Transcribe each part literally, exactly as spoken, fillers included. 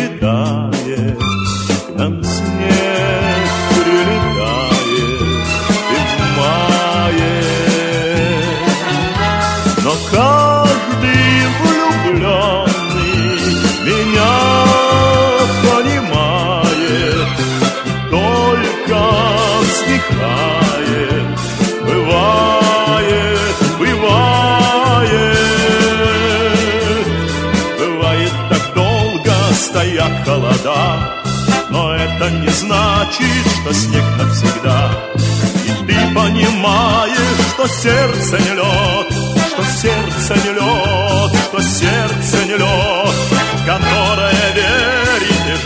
прилетает, к нам снег прилетает и в мае. Но каждый влюбленный меня понимает, только вздыхает, бывает, бывает. Бывает, так долго стоят холода, но это не значит, что снег навсегда. И ты понимаешь, что сердце не лед, что сердце не лед, что сердце не лед, которое верит и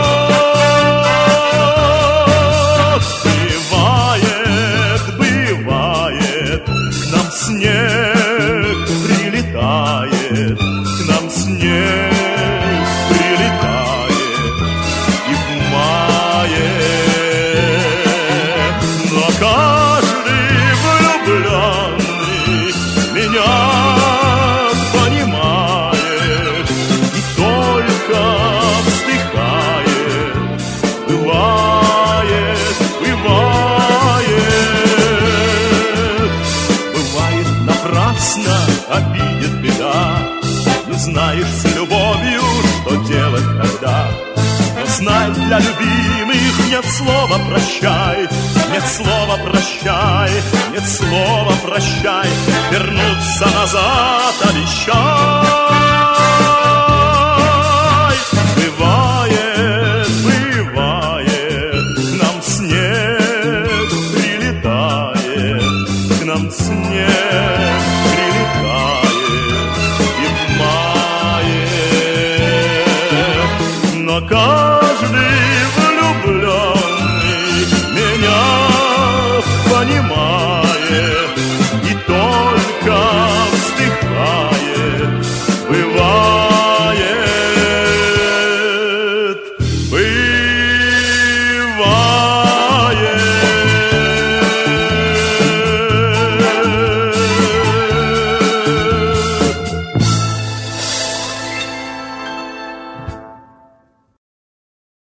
ждет. Бывает, бывает, к нам снег прилетает, к нам снег прилетает и в мае. Но каждый влюбленный меня понимает и только вздыхает, бывает, бывает. Бывает, напрасно обидит беда, не знаешь с любовью, что делать тогда. Но знай, для любимых нет слова прощай, нет слова прощай, нет слова прощай, вернуться назад обещай.